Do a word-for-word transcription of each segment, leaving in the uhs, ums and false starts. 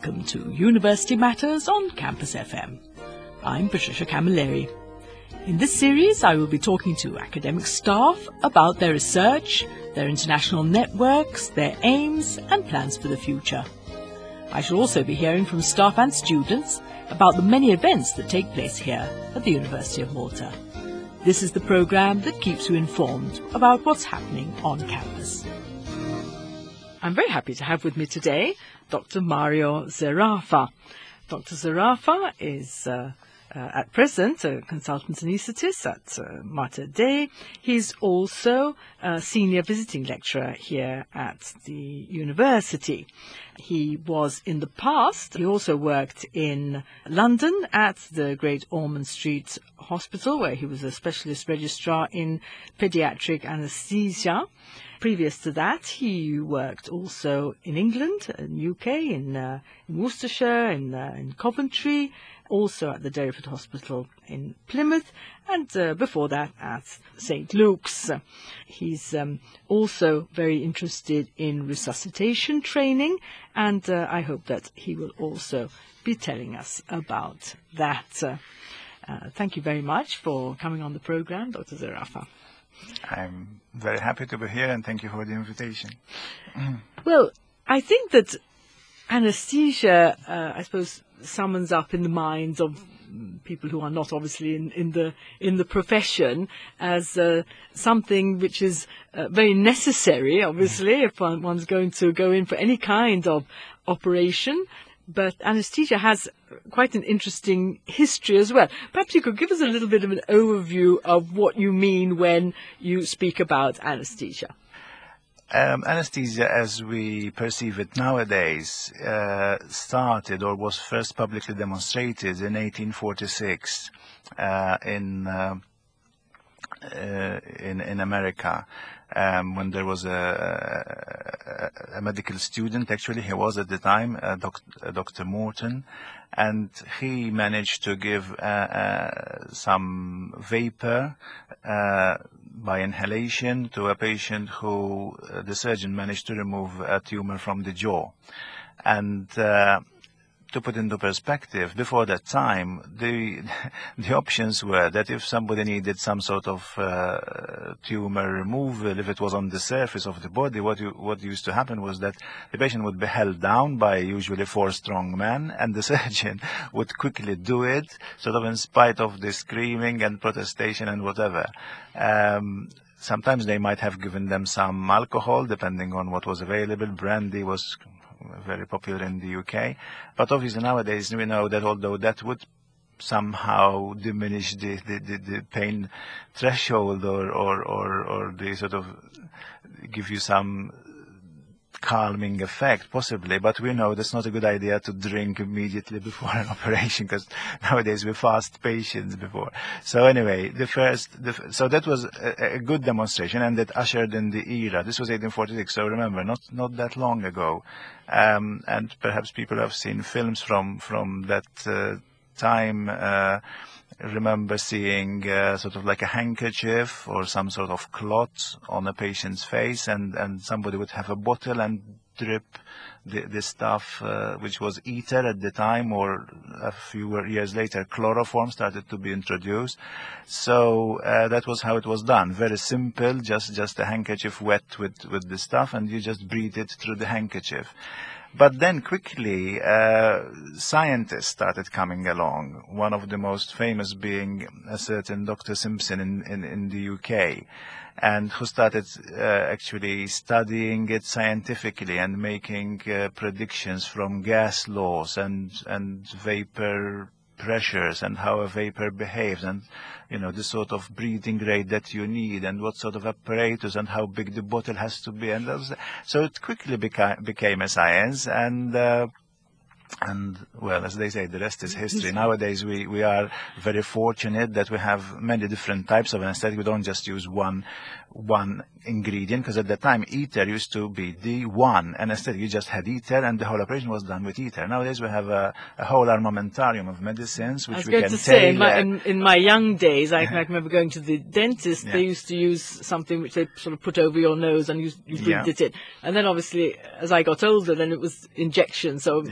Welcome to University Matters on Campus F M. I'm Patricia Camilleri. In this series, I will be talking to academic staff about their research, their international networks, their aims and plans for the future. I shall also be hearing from staff and students about the many events that take place here at the University of Malta. This is the programme that keeps you informed about what's happening on campus. I'm very happy to have with me today Doctor Mario Zerafa. Doctor Zerafa is uh, uh, at present a consultant anaesthetist at uh, Mater Dei. He's also a senior visiting lecturer here at the university. He was in the past, he also worked in London at the Great Ormond Street Hospital, where he was a specialist registrar in paediatric anaesthesia. Previous to that, he worked also in England, in U K, in, uh, in Worcestershire, in, uh, in Coventry, also at the Derriford Hospital in Plymouth, and uh, before that at Saint Luke's. He's um, also very interested in resuscitation training, and uh, I hope that he will also be telling us about that. Uh, uh, thank you very much for coming on the program, Doctor Zerafa. I'm very happy to be here, and thank you for the invitation. Well, I think that anesthesia, uh, I suppose, summons up in the minds of people who are not obviously in, in the in the profession as uh, something which is uh, very necessary, obviously, if one, one's going to go in for any kind of operation. But anesthesia has quite an interesting history as well. Perhaps you could give us a little bit of an overview of what you mean when you speak about anesthesia. Um, anesthesia, as we perceive it nowadays, uh, started or was first publicly demonstrated in eighteen forty-six uh, in, uh, uh, in in America. Um, when there was a, a, a medical student, actually he was at the time, uh, doc, uh, Doctor Morton, and he managed to give uh, uh, some vapor uh, by inhalation to a patient who uh, the surgeon managed to remove a tumor from the jaw. And uh, to put into perspective, before that time, the the options were that if somebody needed some sort of uh, tumor removal, if it was on the surface of the body, what you, what used to happen was that the patient would be held down by usually four strong men, and the surgeon would quickly do it, sort of in spite of the screaming and protestation and whatever. Um, sometimes they might have given them some alcohol, depending on what was available. Brandy was very popular in the U K, but obviously nowadays we know that although that would somehow diminish the, the, the, the pain threshold or, or, or, or the sort of give you some calming effect, possibly, but we know that's not a good idea to drink immediately before an operation, because nowadays we fast patients before. So anyway, the first, the, so that was a, a good demonstration, and that ushered in the era. This was eighteen forty-six, so remember, not not that long ago, um, and perhaps people have seen films from from that uh, time. Uh, remember seeing uh, sort of like a handkerchief or some sort of clot on a patient's face, and, and somebody would have a bottle and drip the, the stuff, uh, which was ether at the time, or a few years later, chloroform started to be introduced. So uh, that was how it was done. Very simple, just, just a handkerchief wet with, with the stuff, and you just breathe it through the handkerchief. But then quickly, uh, scientists started coming along, one of the most famous being a certain Doctor Simpson in, in, in the U K, and who started uh, actually studying it scientifically and making uh, predictions from gas laws and, and vapor pressures and how a vapor behaves, and you know the sort of breathing rate that you need and what sort of apparatus and how big the bottle has to be, and those, so it quickly beca- became a science, and uh, and well, as they say, the rest is history. Nowadays we, we are very fortunate that we have many different types of anesthetic. We don't just use one one ingredient, because at that time ether used to be the one anesthetic. You just had ether and the whole operation was done with ether. Nowadays we have a, a whole armamentarium of medicines which we can I was going to say, in my, tailor. in, in my young days, I, I remember going to the dentist, Yeah. they used to use something which they sort of put over your nose and you, you breathed Yeah. it in. And then obviously, as I got older, then it was injection, so Yeah. it must have been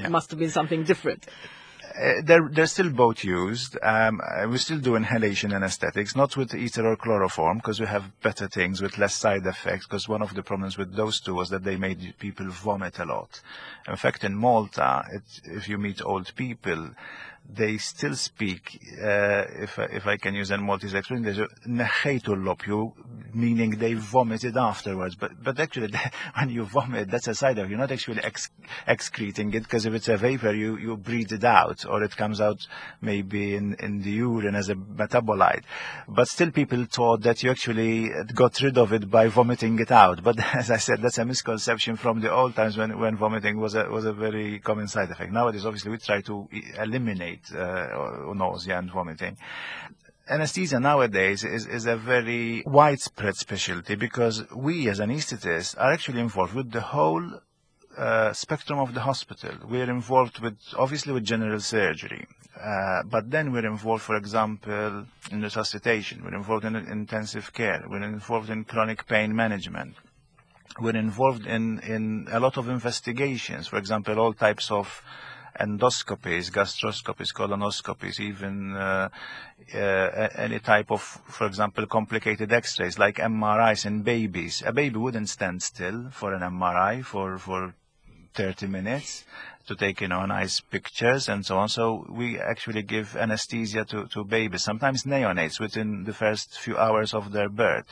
means something different. Uh, they're, they're still both used. Um, uh, we still do inhalation anesthetics, not with ether or chloroform, because we have better things with less side effects, because one of the problems with those two was that they made people vomit a lot. In fact, in Malta, it, if you meet old people, they still speak, uh, if, if I can use a Maltese expression, there's a "neħejtu l-lopju," meaning they vomited afterwards. But but actually, when you vomit, that's a side effect. You're not actually ex excreting it, because if it's a vapor, you, you breathe it out, or it comes out maybe in, in the urine as a metabolite. But still, people thought that you actually got rid of it by vomiting it out. But as I said, that's a misconception from the old times when, when vomiting was a, was a very common side effect. Nowadays, obviously, we try to eliminate Uh, nausea and vomiting. Anesthesia nowadays is, is a very widespread specialty, because we as anesthetists are actually involved with the whole uh, spectrum of the hospital. We're involved with, obviously, with general surgery, uh, but then we're involved, for example, in resuscitation. We're involved in intensive care. We're involved in chronic pain management. We're involved in, in a lot of investigations, for example, all types of endoscopies, gastroscopies, colonoscopies, even uh, uh, any type of, for example, complicated x-rays like M R Is in babies. A baby wouldn't stand still for an M R I for, for thirty minutes to take, you know, nice pictures and so on. So we actually give anesthesia to, to babies, sometimes neonates, within the first few hours of their birth.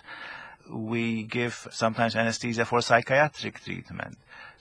We give sometimes anesthesia for psychiatric treatment.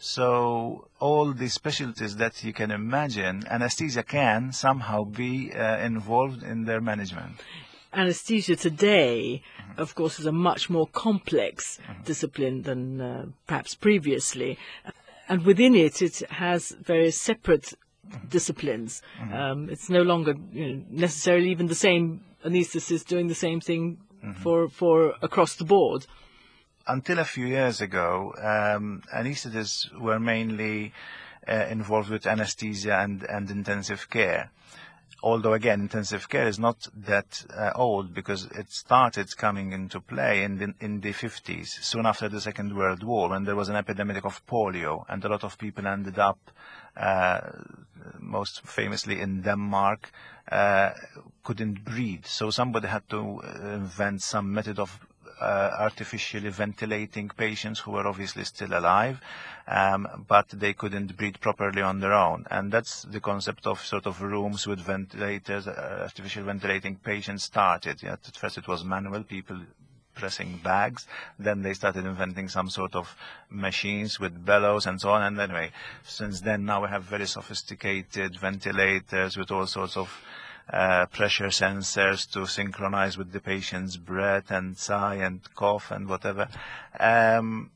So all the specialties that you can imagine, anesthesia can somehow be uh, involved in their management. Anesthesia today, mm-hmm. of course, is a much more complex mm-hmm. discipline than uh, perhaps previously. And within it, it has various separate mm-hmm. disciplines. Mm-hmm. Um, it's no longer, you know, necessarily even the same anesthetist doing the same thing mm-hmm. for, for across the board. Until a few years ago, um, anesthetists were mainly uh, involved with anesthesia and, and intensive care. Although, again, intensive care is not that uh, old, because it started coming into play in the, in the fifties, soon after the Second World War, when there was an epidemic of polio, and a lot of people ended up, uh, most famously in Denmark, uh, couldn't breathe. So somebody had to invent some method of Uh, artificially ventilating patients who were obviously still alive, um, but they couldn't breathe properly on their own. And that's the concept of sort of rooms with ventilators, uh, artificial ventilating patients started. Yeah, at first it was manual, people pressing bags. Then they started inventing some sort of machines with bellows and so on. And anyway, since then now we have very sophisticated ventilators with all sorts of Uh, pressure sensors to synchronize with the patient's breath and sigh and cough and whatever. Um,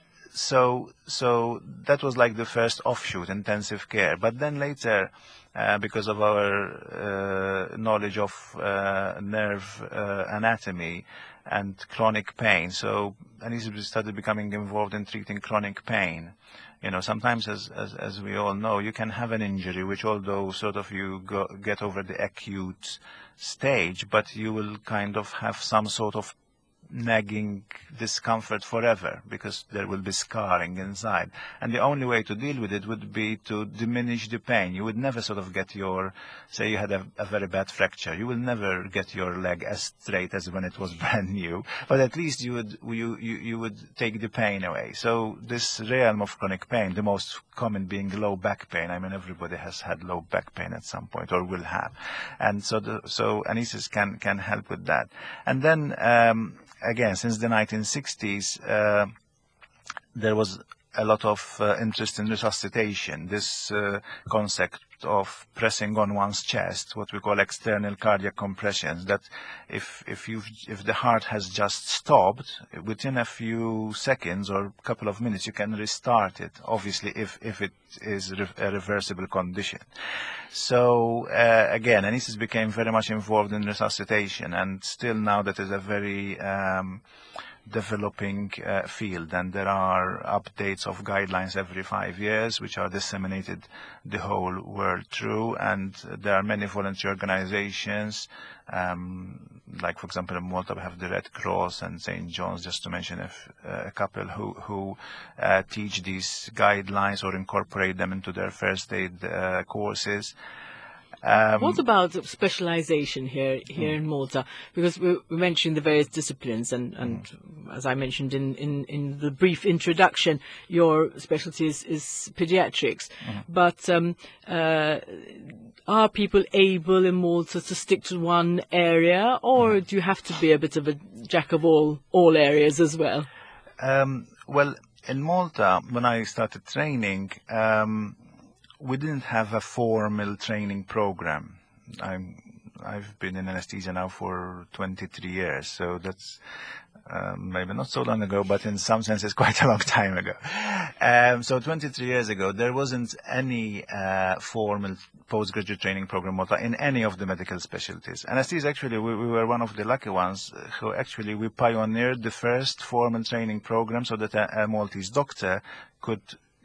so, so that was like the first offshoot, intensive care. But then later, uh, because of our uh, knowledge of uh, nerve uh, anatomy and chronic pain, so anesthetists started becoming involved in treating chronic pain. You know, sometimes, as, as, as we all know, you can have an injury, which although sort of you go, get over the acute stage, but you will kind of have some sort of nagging discomfort forever, because there will be scarring inside. And the only way to deal with it would be to diminish the pain. You would never sort of get your, say you had a, a very bad fracture, you will never get your leg as straight as when it was brand new, but at least you would, you, you, you would take the pain away. So this realm of chronic pain, the most common being low back pain. I mean, everybody has had low back pain at some point, or will have. And so, the, so anesthetists can, can help with that. And then, um, again, since the nineteen sixties, uh, there was a lot of uh, interest in resuscitation, this uh, concept of pressing on one's chest, what we call external cardiac compressions, that if, if, you've, if the heart has just stopped, within a few seconds or a couple of minutes, you can restart it, obviously, if, if it is a reversible condition. So, uh, again, anesthetists became very much involved in resuscitation, and still now that is a very um, developing uh, field, and there are updates of guidelines every five years, which are disseminated the whole world through, and there are many volunteer organizations, um, like for example in Malta we have the Red Cross and Saint John's, just to mention a, f uh, a couple who, who uh, teach these guidelines or incorporate them into their first aid uh, courses. Um, what about specialization here here mm. in Malta? Because we, we mentioned the various disciplines, and, and mm. as I mentioned in, in, in the brief introduction, your specialty is, is pediatrics. Mm. But um, uh, are people able in Malta to stick to one area, or mm. do you have to be a bit of a jack of all, all areas as well? Um, well, in Malta, when I started training, um, we didn't have a formal training program. I'm, I've been in anesthesia now for twenty-three years, so that's uh, maybe not so long ago, but in some senses quite a long time ago. Um, so twenty-three years ago, there wasn't any uh, formal postgraduate training program in any of the medical specialties. Anesthesia, actually, we, we were one of the lucky ones who actually we pioneered the first formal training program so that a, a Maltese doctor could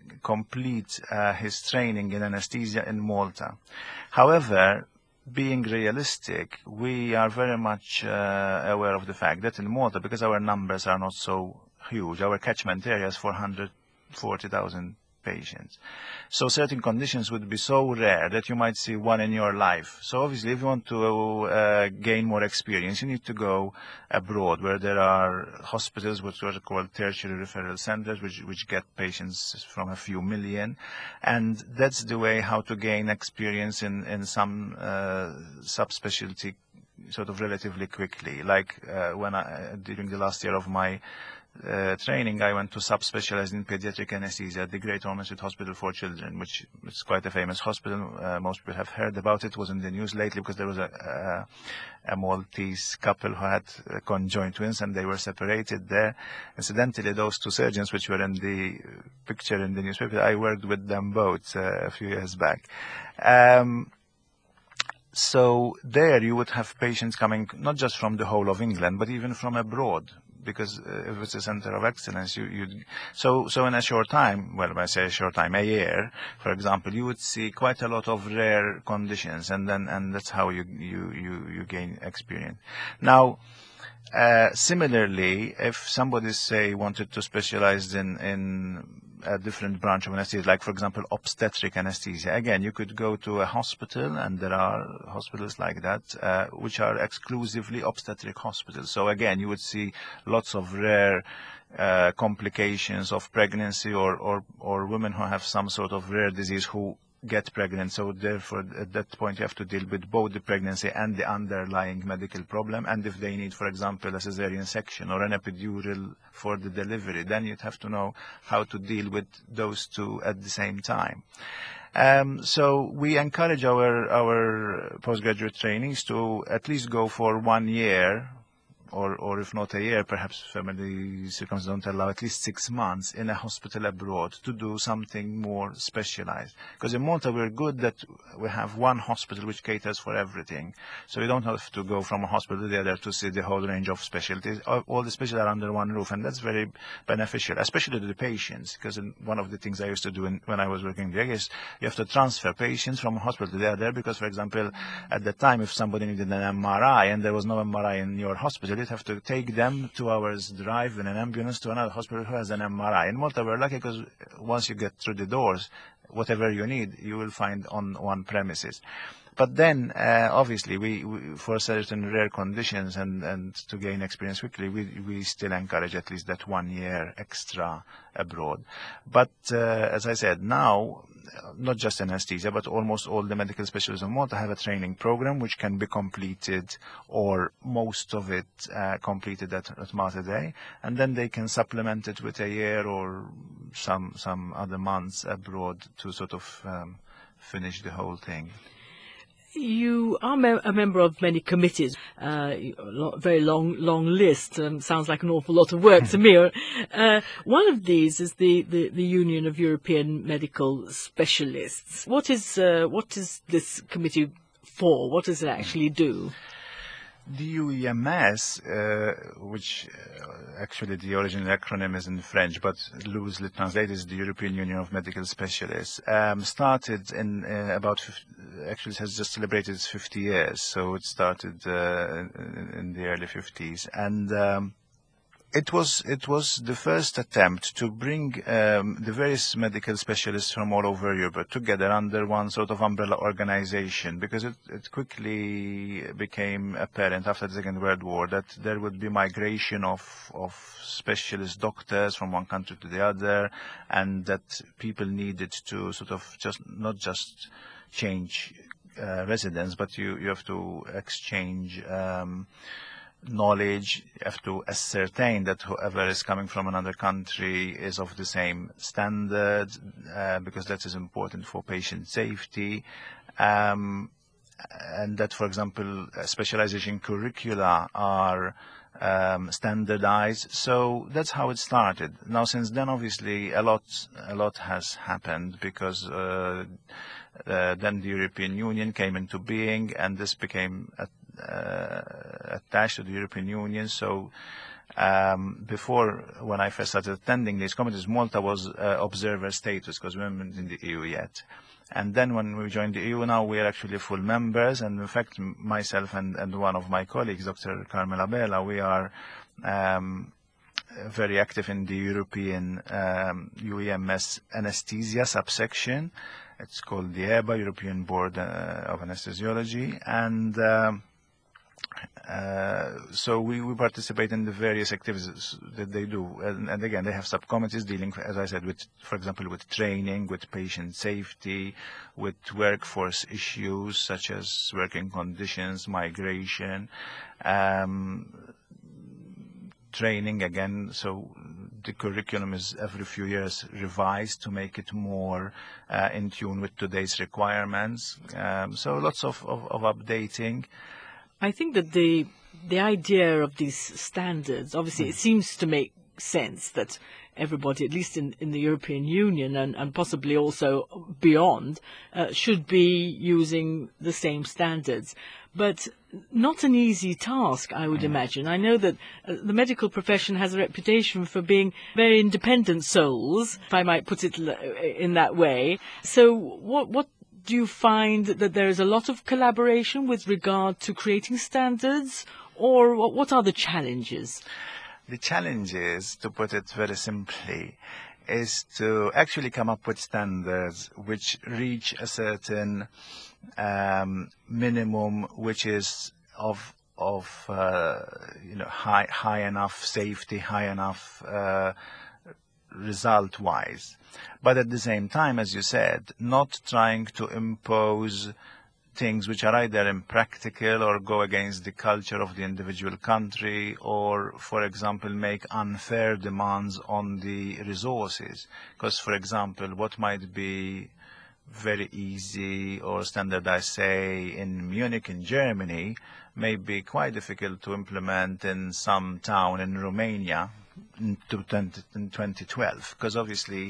complete uh, his training in anesthesia in Malta. However, being realistic, we are very much uh, aware of the fact that in Malta, because our numbers are not so huge, our catchment area is four hundred forty thousand patients. So certain conditions would be so rare that you might see one in your life. So obviously, if you want to uh, gain more experience, you need to go abroad, where there are hospitals, which are called tertiary referral centers, which, which get patients from a few million. And that's the way how to gain experience in, in some uh, subspecialty sort of relatively quickly. Like uh, when I, during the last year of my Uh, training, I went to subspecialize in pediatric anesthesia at the Great Ormond Street Hospital for Children, which is quite a famous hospital. Uh, most people have heard about it. It was in the news lately because there was a, a, a Maltese couple who had uh, conjoined twins, and they were separated there. Incidentally, those two surgeons which were in the picture in the newspaper, I worked with them both uh, a few years back. Um, so there you would have patients coming not just from the whole of England, but even from abroad, because uh, if it's a center of excellence, you, you so so in a short time, well, when I say a short time, a year, for example, you would see quite a lot of rare conditions, and then and that's how you you you, you gain experience. Now, uh, similarly, if somebody say wanted to specialize in in a different branch of anesthesia, like for example obstetric anesthesia, again you could go to a hospital, and there are hospitals like that uh, which are exclusively obstetric hospitals. So again you would see lots of rare uh, complications of pregnancy, or, or or women who have some sort of rare disease who get pregnant. So therefore at that point you have to deal with both the pregnancy and the underlying medical problem, and if they need, for example, a cesarean section or an epidural for the delivery, then you'd have to know how to deal with those two at the same time. Um, so we encourage our our postgraduate trainees to at least go for one year, or, or if not a year, perhaps family circumstances don't allow, at least six months in a hospital abroad to do something more specialized. Because in Malta we're good that we have one hospital which caters for everything. So you don't have to go from a hospital to the other to see the whole range of specialties. All the specialties are under one roof, and that's very beneficial, especially to the patients. Because one of the things I used to do in, when I was working there is you have to transfer patients from a hospital to the other, because, for example, at the time if somebody needed an M R I and there was no M R I in your hospital, you'd have to take them two hours drive in an ambulance to another hospital who has an M R I. In Malta, we're lucky because once you get through the doors, whatever you need, you will find on one premises. But then, uh, obviously, we, we for certain rare conditions and, and to gain experience quickly, we, we still encourage at least that one year extra abroad. But uh, as I said, now, not just anesthesia, but almost all the medical specialists in Malta have a training program which can be completed, or most of it uh, completed at, at Malta Day, and then they can supplement it with a year or some some other months abroad to sort of um, finish the whole thing. You are me a member of many committees, uh, a lot, very long, long list. Um, sounds like an awful lot of work to me. Uh, one of these is the, the, the Union of European Medical Specialists. What is uh, what is this committee for? What does it actually do? The U E M S, uh, which uh, actually the original acronym is in French, but loosely translated is the European Union of Medical Specialists, um, started in uh, about, actually it has just celebrated its fifty years, so it started uh, in, in the early fifties. And um, It was it was the first attempt to bring um, the various medical specialists from all over Europe together under one sort of umbrella organization, because it, it quickly became apparent after the Second World War that there would be migration of of specialist doctors from one country to the other, and that people needed to sort of just not just change uh, residence, but you you have to exchange Um, knowledge. You have to ascertain that whoever is coming from another country is of the same standard, uh, because that is important for patient safety. Um, and that, for example, specialization curricula are um, standardized. So that's how it started. Now, since then, obviously, a lot, a lot has happened, because uh, uh, then the European Union came into being, and this became a Uh, attached to the European Union. So um, before, when I first started attending these committees, Malta was uh, observer status, because we weren't in the E U yet. And then when we joined the E U, now we are actually full members. And in fact, myself and, and one of my colleagues, Doctor Carmela Bela, we are um, very active in the European um, U E M S anesthesia subsection. It's called the E B A, European Board uh, of Anesthesiology. And um, Uh, so we, we participate in the various activities that they do. And, and again, they have subcommittees dealing, as I said, with, for example, with training, with patient safety, with workforce issues such as working conditions, migration, um, training again. So the curriculum is every few years revised to make it more uh, in tune with today's requirements. Um, so lots of, of, of updating. I think that the the idea of these standards, obviously, mm. it seems to make sense that everybody, at least in, in the European Union and, and possibly also beyond, uh, should be using the same standards. But not an easy task, I would mm. imagine. I know that uh, the medical profession has a reputation for being very independent souls, if I might put it in that way. So what what do you find that there is a lot of collaboration with regard to creating standards, or what are the challenges? The challenge is, to put it very simply, is to actually come up with standards which reach a certain um, minimum, which is of of uh, you know high high enough safety, high enough uh, result-wise. But at the same time, as you said, not trying to impose things which are either impractical or go against the culture of the individual country, or, for example, make unfair demands on the resources. Because, for example, what might be very easy or standardized, say, in Munich in Germany, may be quite difficult to implement in some town in Romania in twenty twelve, because obviously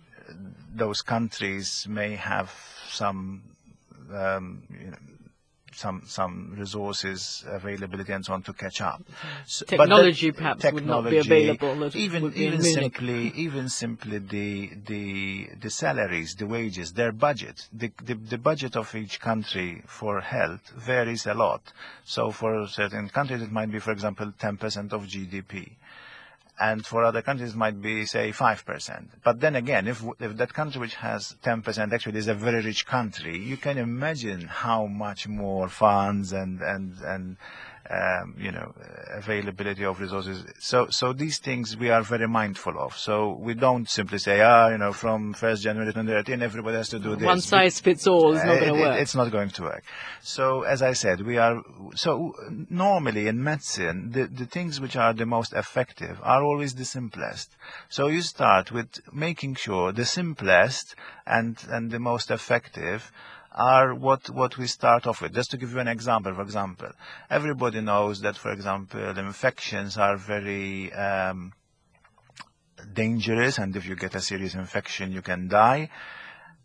those countries may have some um, you know, some some resources, availability, and so on to catch up. So, technology but that, perhaps technology, would not be available. That even would be even in Munich. simply even simply the the the salaries, the wages, their budget, the, the the budget of each country for health varies a lot. So for certain countries it might be, for example, ten percent of G D P. And for other countries, it might be, say, five percent. But then again, if, if that country which has ten percent actually is a very rich country, you can imagine how much more funds and, and, and um, you know, availability of resources. So, so these things we are very mindful of. So we don't simply say, ah, you know, from first January twenty thirteen, everybody has to do this. One size fits all is not it, going to work. It, it's not going to work. So, as I said, we are, so normally in medicine, the, the things which are the most effective are always the simplest. So you start with making sure the simplest and, and the most effective are what, what we start off with. Just to give you an example, for example, everybody knows that, for example, infections are very um, dangerous, and if you get a serious infection, you can die.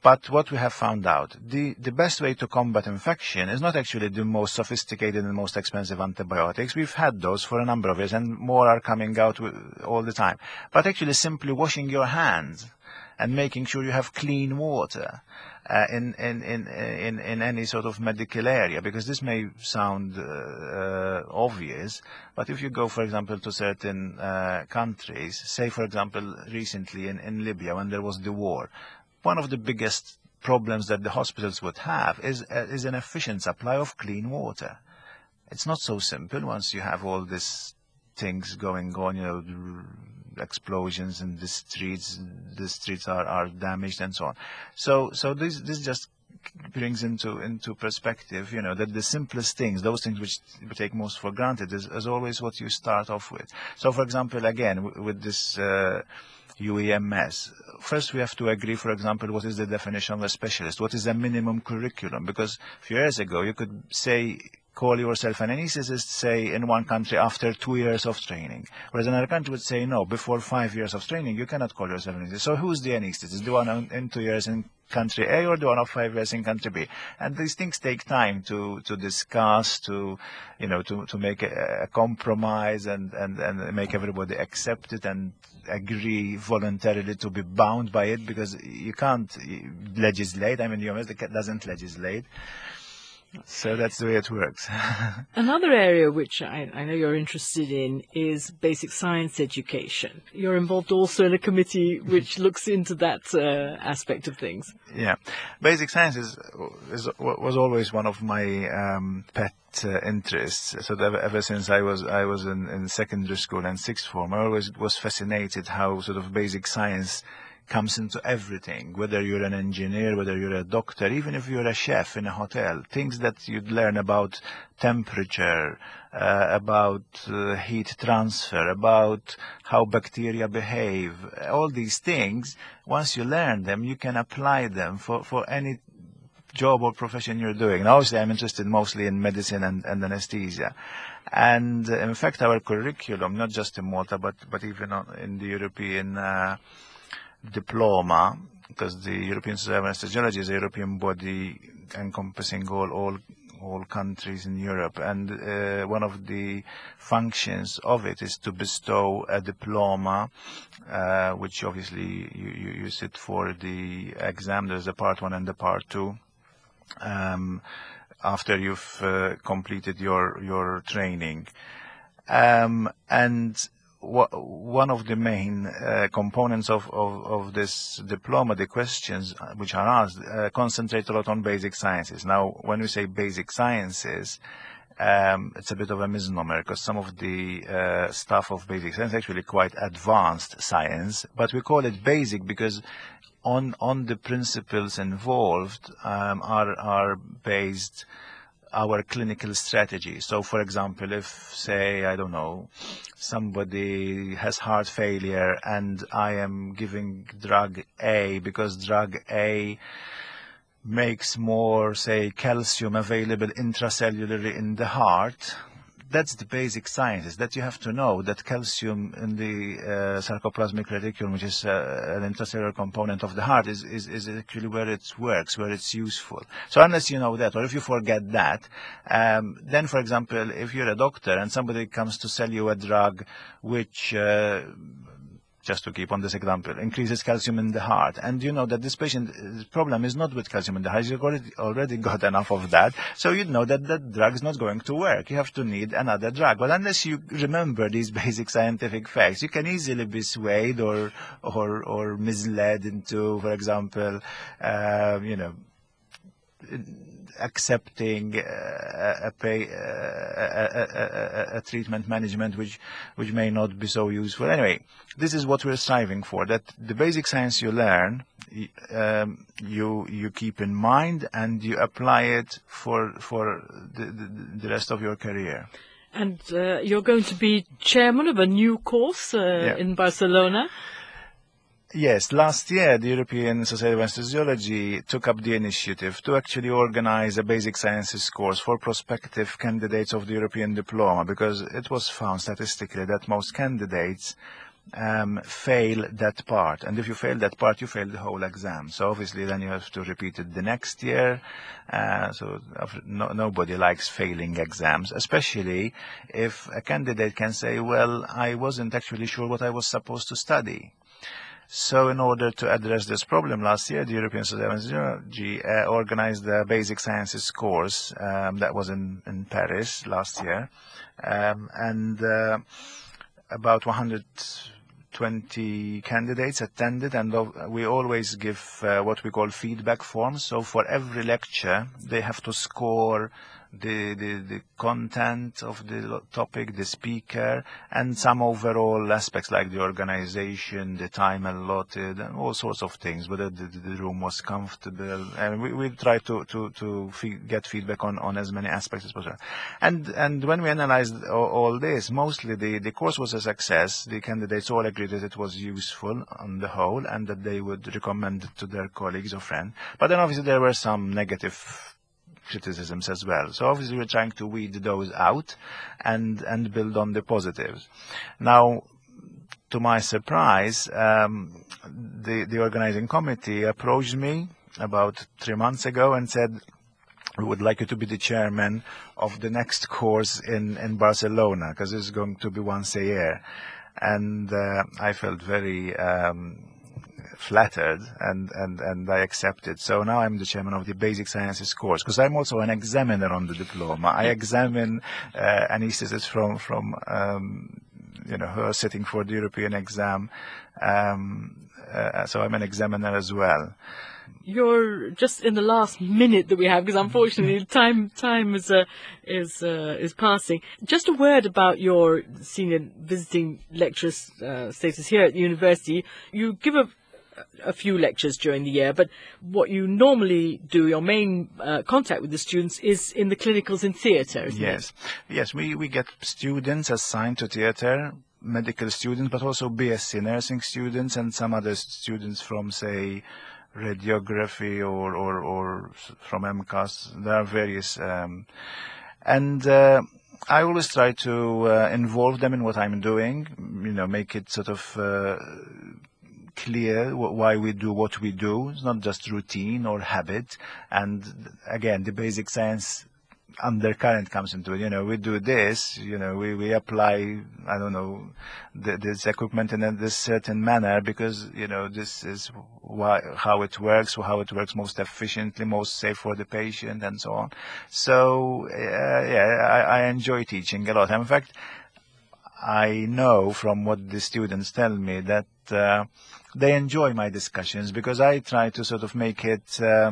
But what we have found out, the, the best way to combat infection is not actually the most sophisticated and most expensive antibiotics. We've had those for a number of years, and more are coming out all the time. But actually simply washing your hands and making sure you have clean water uh, in, in, in, in, in any sort of medical area, because this may sound uh, uh, obvious, but if you go, for example, to certain uh, countries, say, for example, recently in, in Libya when there was the war, one of the biggest problems that the hospitals would have is, uh, is an efficient supply of clean water. It's not so simple once you have all these things going on, you know, explosions in the streets, the streets are, are damaged and so on. So, so this, this just brings into, into perspective, you know, that the simplest things, those things which we take most for granted, is, is always what you start off with. So, for example, again, w with this uh, U E M S, first we have to agree, for example, what is the definition of a specialist? What is the minimum curriculum? Because a few years ago, you could say, call yourself an anesthetist, say, in one country after two years of training. Whereas another country would say, no, before five years of training, you cannot call yourself an anesthetist. So who's the anesthetist? The one in two years in country A or the one of five years in country B? And these things take time to, to discuss, to, you know, to, to make a, a compromise and, and, and make everybody accept it and agree voluntarily to be bound by it, because you can't legislate. I mean, U M S doesn't legislate. So that's the way it works. Another area which I, I know you're interested in is basic science education. You're involved also in a committee which looks into that uh, aspect of things. Yeah. Basic science is, is, was always one of my um, pet uh, interests. So that ever since I was, I was in, in secondary school and sixth form, I always was fascinated how sort of basic science comes into everything, whether you're an engineer, whether you're a doctor, even if you're a chef in a hotel, things that you'd learn about temperature, uh, about uh, heat transfer, about how bacteria behave, all these things, once you learn them, you can apply them for, for any job or profession you're doing. Now, obviously, I'm interested mostly in medicine and, and anesthesia. And uh, in fact, our curriculum, not just in Malta, but, but even in the European uh, diploma, because the European Society of Anesthesiology is a European body encompassing all all, all countries in Europe, and uh, one of the functions of it is to bestow a diploma, uh, which obviously you, you, you sit for the exam. There's the part one and the part two. Um, after you've uh, completed your your training, um, and one of the main uh, components of, of, of this diploma, the questions which are asked, uh, concentrate a lot on basic sciences. Now, when we say basic sciences, um, it's a bit of a misnomer, because some of the uh, stuff of basic science is actually quite advanced science, but we call it basic because on, on the principles involved um, are, are based our clinical strategy. So, for example, if, say, I don't know, somebody has heart failure and I am giving drug A because drug A makes more, say, calcium available intracellularly in the heart, that's the basic sciences that you have to know, that calcium in the uh, sarcoplasmic reticulum, which is uh, an intracellular component of the heart, is, is, is actually where it works, where it's useful. So unless you know that, or if you forget that, um, then, for example, if you're a doctor and somebody comes to sell you a drug which uh, just to keep on this example, increases calcium in the heart. And you know that this patient's problem is not with calcium in the heart. You've already, already got enough of that. So you know that that drug is not going to work. You have to need another drug. But unless you remember these basic scientific facts, you can easily be swayed or, or, or misled into, for example, uh, you know, accepting uh, a, pay, uh, a, a, a, a treatment management which which may not be so useful. Anyway, this is what we're striving for, that the basic science you learn, um, you you keep in mind and you apply it for for the, the, the rest of your career. And uh, you're going to be chairman of a new course uh, yeah. in Barcelona. Yes, last year the European Society of Anesthesiology took up the initiative to actually organize a basic sciences course for prospective candidates of the European diploma, because it was found statistically that most candidates um, fail that part. And if you fail that part, you fail the whole exam. So obviously then you have to repeat it the next year. Uh, so no, nobody likes failing exams, especially if a candidate can say, well, I wasn't actually sure what I was supposed to study. So in order to address this problem, last year the European Society of Physiology uh, organized the Basic Sciences course um, that was in, in Paris last year. Um, and uh, about one hundred twenty candidates attended, and we always give uh, what we call feedback forms. So for every lecture, they have to score the, the, the content of the topic, the speaker, and some overall aspects like the organization, the time allotted, and all sorts of things, whether the, the room was comfortable. And we, we try to, to, to fee- get feedback on, on as many aspects as possible. And, and when we analyzed all, all this, mostly the, the course was a success. The candidates all agreed that it was useful on the whole and that they would recommend it to their colleagues or friends. But then obviously there were some negative criticisms as well. So obviously we're trying to weed those out and, and build on the positives. Now, to my surprise, um, the, the organizing committee approached me about three months ago and said, we would like you to be the chairman of the next course in, in Barcelona, because it's going to be once a year. And uh, I felt very um, flattered, and, and, and I accepted. So now I'm the chairman of the Basic Sciences course, because I'm also an examiner on the diploma. I examine uh, anesthetists from, from um, you know, who are sitting for the European exam. Um, uh, so I'm an examiner as well. You're just in the last minute that we have, because unfortunately time time is uh, is uh, is passing. Just a word about your senior visiting lecturer uh, status here at the university. You give a a few lectures during the year, but what you normally do, your main uh, contact with the students, is in the clinicals in theatre, isn't yes. it? Yes, we, we get students assigned to theatre, medical students, but also B S c nursing students and some other students from, say, radiography or, or, or from M C A S. There are various. Um, and uh, I always try to uh, involve them in what I'm doing, you know, make it sort of uh, clear why we do what we do. It's not just routine or habit. And again, the basic science undercurrent comes into it. You know, we do this, you know, we, we apply, I don't know, the, this equipment in a, this certain manner because, you know, this is why, how it works, how it works most efficiently, most safe for the patient, and so on. So, uh, yeah, I, I enjoy teaching a lot. In fact, I know from what the students tell me that uh, they enjoy my discussions because I try to sort of make it uh,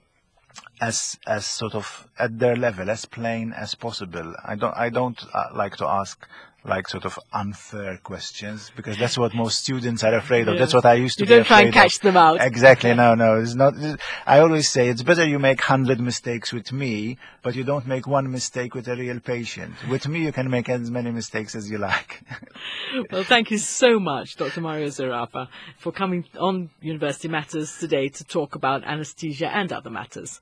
as as sort of at their level, as plain as possible. I don't I don't uh, like to ask like sort of unfair questions because that's what most students are afraid of. Yes. That's what I used to you be don't try afraid and catch of. them out. Exactly. No, no, it's not. I always say it's better you make hundred mistakes with me, but you don't make one mistake with a real patient. With me, you can make as many mistakes as you like. Well, thank you so much, Doctor Mario Zerafa, for coming on University Matters today to talk about anaesthesia and other matters.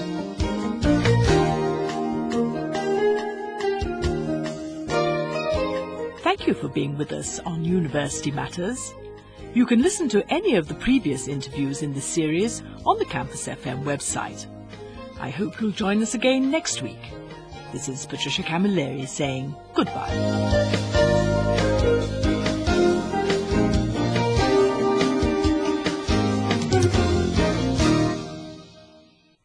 Thank you for being with us on University Matters. You can listen to any of the previous interviews in this series on the Campus F M website. I hope you'll join us again next week. This is Patricia Camilleri saying goodbye.